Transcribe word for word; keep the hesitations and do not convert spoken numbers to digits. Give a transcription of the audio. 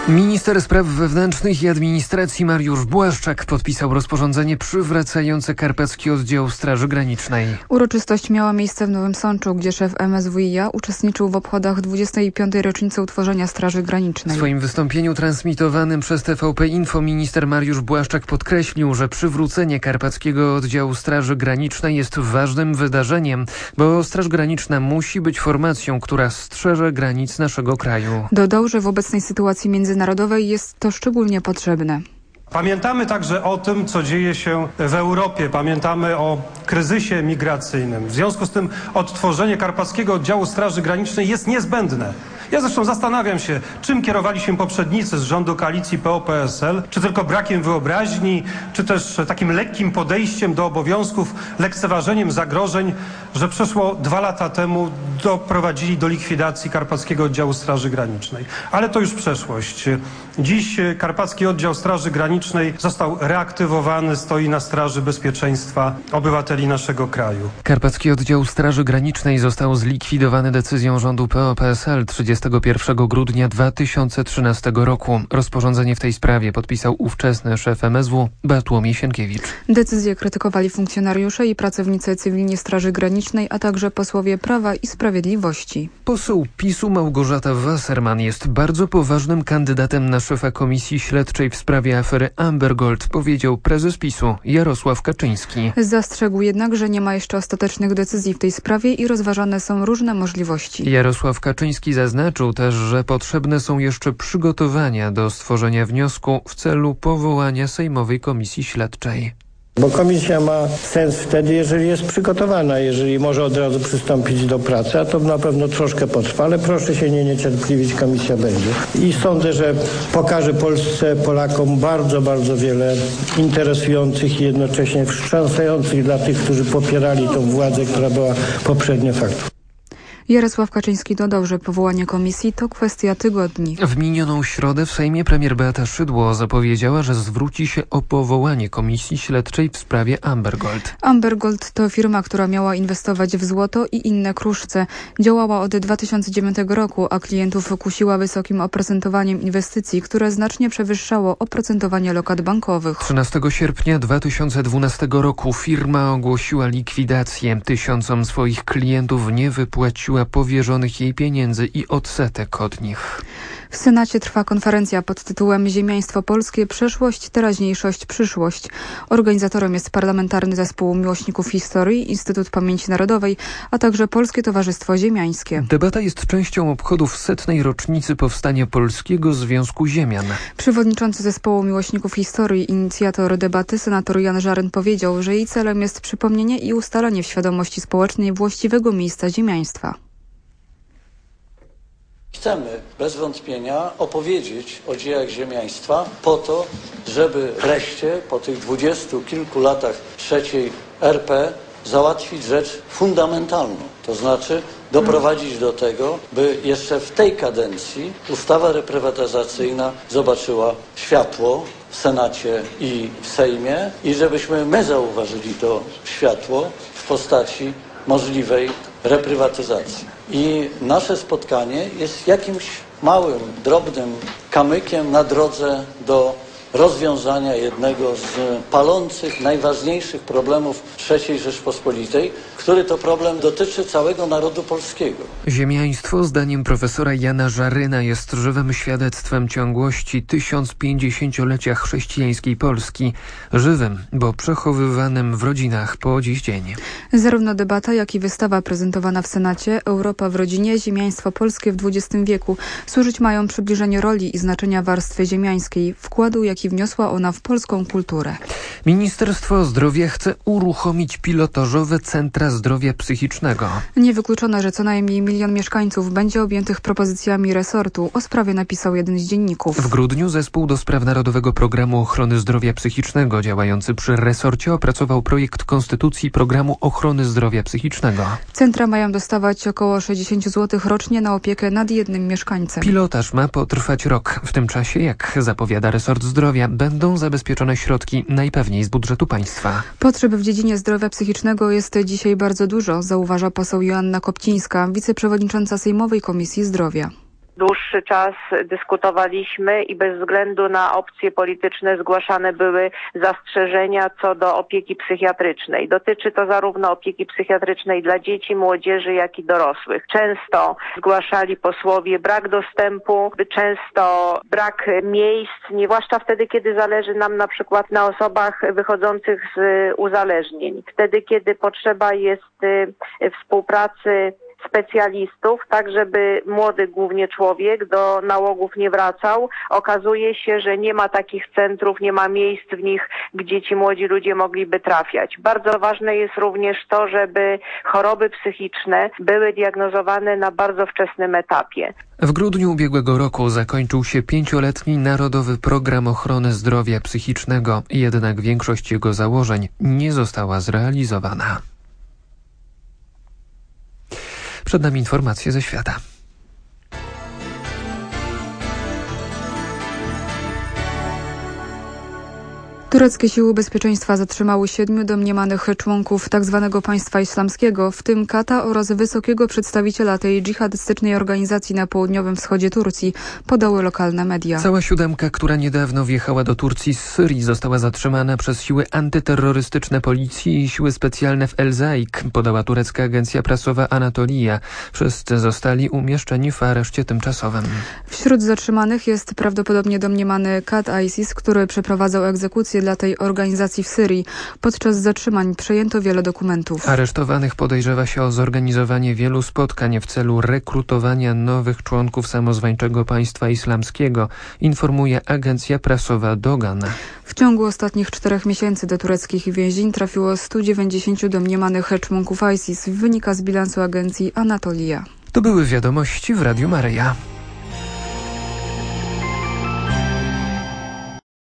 Minister Spraw Wewnętrznych i Administracji Mariusz Błaszczak podpisał rozporządzenie przywracające Karpacki Oddział Straży Granicznej. Uroczystość miała miejsce w Nowym Sączu, gdzie szef M S W i a uczestniczył w obchodach dwudziestej piątej rocznicy utworzenia Straży Granicznej. W swoim wystąpieniu transmitowanym przez T V P Info minister Mariusz Błaszczak podkreślił, że przywrócenie Karpackiego Oddziału Straży Granicznej jest ważnym wydarzeniem, bo Straż Graniczna musi być formacją, która strzeże granic naszego kraju. Dodał, że w obecnej sytuacji międzynarodowej jest to szczególnie potrzebne. Pamiętamy także o tym, co dzieje się w Europie. Pamiętamy o kryzysie migracyjnym. W związku z tym odtworzenie Karpackiego Oddziału Straży Granicznej jest niezbędne. Ja zresztą zastanawiam się, czym kierowali się poprzednicy z rządu koalicji P O P S L, czy tylko brakiem wyobraźni, czy też takim lekkim podejściem do obowiązków, lekceważeniem zagrożeń, że przeszło dwa lata temu doprowadzili do likwidacji Karpackiego Oddziału Straży Granicznej. Ale to już przeszłość. Dziś Karpacki Oddział Straży Granicznej został reaktywowany, stoi na straży bezpieczeństwa obywateli naszego kraju. Karpacki Oddział Straży Granicznej został zlikwidowany decyzją rządu P O P S L trzydziestego pierwszego grudnia dwa tysiące trzynastego roku. Rozporządzenie w tej sprawie podpisał ówczesny szef M S W Bartłomiej Sienkiewicz. Decyzję krytykowali funkcjonariusze i pracownicy cywilni Straży Granicznej, a także posłowie Prawa i Sprawiedliwości. Poseł PiSu Małgorzata Wasserman jest bardzo poważnym kandydatem na szefa Komisji Śledczej w sprawie afery Amber Gold, powiedział prezes PiSu Jarosław Kaczyński. Zastrzegł jednak, że nie ma jeszcze ostatecznych decyzji w tej sprawie i rozważane są różne możliwości. Jarosław Kaczyński zaznaczył też, że potrzebne są jeszcze przygotowania do stworzenia wniosku w celu powołania Sejmowej Komisji Śledczej. Bo komisja ma sens wtedy, jeżeli jest przygotowana, jeżeli może od razu przystąpić do pracy, a to na pewno troszkę potrwa, ale proszę się nie niecierpliwić, komisja będzie. I sądzę, że pokaże Polsce, Polakom bardzo, bardzo wiele interesujących i jednocześnie wstrząsających dla tych, którzy popierali tą władzę, która była poprzednio faktów. Jarosław Kaczyński dodał, że powołanie komisji to kwestia tygodni. W minioną środę w Sejmie premier Beata Szydło zapowiedziała, że zwróci się o powołanie komisji śledczej w sprawie Amber Gold. Amber Gold to firma, która miała inwestować w złoto i inne kruszce. Działała od dwa tysiące dziewiątego roku, a klientów kusiła wysokim oprocentowaniem inwestycji, które znacznie przewyższało oprocentowanie lokat bankowych. trzynastego sierpnia dwa tysiące dwunastego roku firma ogłosiła likwidację. Tysiącom swoich klientów nie wypłaciła powierzonych jej pieniędzy i odsetek od nich. W Senacie trwa konferencja pod tytułem Ziemiaństwo Polskie – przeszłość, teraźniejszość, przyszłość. Organizatorem jest Parlamentarny Zespół Miłośników Historii, Instytut Pamięci Narodowej, a także Polskie Towarzystwo Ziemiańskie. Debata jest częścią obchodów setnej rocznicy powstania Polskiego Związku Ziemian. Przewodniczący Zespołu Miłośników Historii, inicjator debaty, senator Jan Żaryn powiedział, że jej celem jest przypomnienie i ustalenie w świadomości społecznej właściwego miejsca ziemiaństwa. Chcemy bez wątpienia opowiedzieć o dziejach ziemiaństwa po to, żeby wreszcie po tych dwudziestu kilku latach trzeciej R P załatwić rzecz fundamentalną. To znaczy doprowadzić do tego, by jeszcze w tej kadencji ustawa reprywatyzacyjna zobaczyła światło w Senacie i w Sejmie i żebyśmy my zauważyli to światło w postaci możliwej reprywatyzacji. I nasze spotkanie jest jakimś małym, drobnym kamykiem na drodze do rozwiązania jednego z palących, najważniejszych problemów trzeciej Rzeczpospolitej, który to problem dotyczy całego narodu polskiego. Ziemiaństwo, zdaniem profesora Jana Żaryna, jest żywym świadectwem ciągłości tysiąc pięćdziesięciolecia chrześcijańskiej Polski. Żywym, bo przechowywanym w rodzinach po dziś dzień. Zarówno debata, jak i wystawa prezentowana w Senacie Europa w rodzinie, Ziemiaństwo Polskie w dwudziestym wieku służyć mają przybliżeniu roli i znaczenia warstwy ziemiańskiej, wkładu, jaki wniosła ona w polską kulturę. Ministerstwo Zdrowia chce uruchomić pilotażowe centra zdrowia psychicznego. Niewykluczone, że co najmniej milion mieszkańców będzie objętych propozycjami resortu. O sprawie napisał jeden z dzienników. W grudniu zespół do spraw Narodowego Programu Ochrony Zdrowia Psychicznego działający przy resorcie opracował projekt konstytucji Programu Ochrony Zdrowia Psychicznego. Centra mają dostawać około sześćdziesiąt złotych rocznie na opiekę nad jednym mieszkańcem. Pilotaż ma potrwać rok. W tym czasie, jak zapowiada resort zdrowia, będą zabezpieczone środki najpewniej z budżetu państwa. Potrzeb w dziedzinie zdrowia psychicznego jest dzisiaj bardzo dużo, zauważa poseł Joanna Kopcińska, wiceprzewodnicząca Sejmowej Komisji Zdrowia. Dłuższy czas dyskutowaliśmy i bez względu na opcje polityczne zgłaszane były zastrzeżenia co do opieki psychiatrycznej. Dotyczy to zarówno opieki psychiatrycznej dla dzieci, młodzieży, jak i dorosłych. Często zgłaszali posłowie brak dostępu, często brak miejsc, nie zwłaszcza wtedy, kiedy zależy nam na przykład na osobach wychodzących z uzależnień. Wtedy, kiedy potrzeba jest współpracy specjalistów, tak żeby młody głównie człowiek do nałogów nie wracał. Okazuje się, że nie ma takich centrów, nie ma miejsc w nich, gdzie ci młodzi ludzie mogliby trafiać. Bardzo ważne jest również to, żeby choroby psychiczne były diagnozowane na bardzo wczesnym etapie. W grudniu ubiegłego roku zakończył się pięcioletni Narodowy Program Ochrony Zdrowia Psychicznego, jednak większość jego założeń nie została zrealizowana. Przed nami informacje ze świata. Tureckie siły bezpieczeństwa zatrzymały siedmiu domniemanych członków tzw. państwa islamskiego, w tym kata oraz wysokiego przedstawiciela tej dżihadystycznej organizacji na południowym wschodzie Turcji, podały lokalne media. Cała siódemka, która niedawno wjechała do Turcji z Syrii, została zatrzymana przez siły antyterrorystyczne policji i siły specjalne w El Zaik, podała turecka agencja prasowa Anatolia. Wszyscy zostali umieszczeni w areszcie tymczasowym. Wśród zatrzymanych jest prawdopodobnie domniemany kat ISIS, który przeprowadzał egzekucję dla tej organizacji w Syrii. Podczas zatrzymań przejęto wiele dokumentów. Aresztowanych podejrzewa się o zorganizowanie wielu spotkań w celu rekrutowania nowych członków samozwańczego państwa islamskiego, informuje agencja prasowa Dogan. W ciągu ostatnich czterech miesięcy do tureckich więzień trafiło stu dziewięćdziesięciu domniemanych członków ISIS, wynika z bilansu agencji Anatolia. To były wiadomości w Radiu Maryja.